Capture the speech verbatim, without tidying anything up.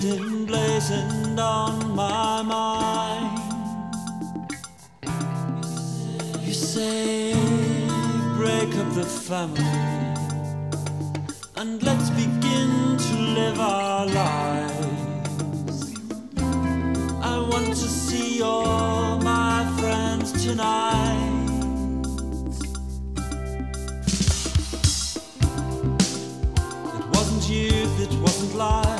Blazoned on my mind. You say break up the family and let's begin to live our lives. I want to see all my friends tonight. It wasn't youth, it wasn't life.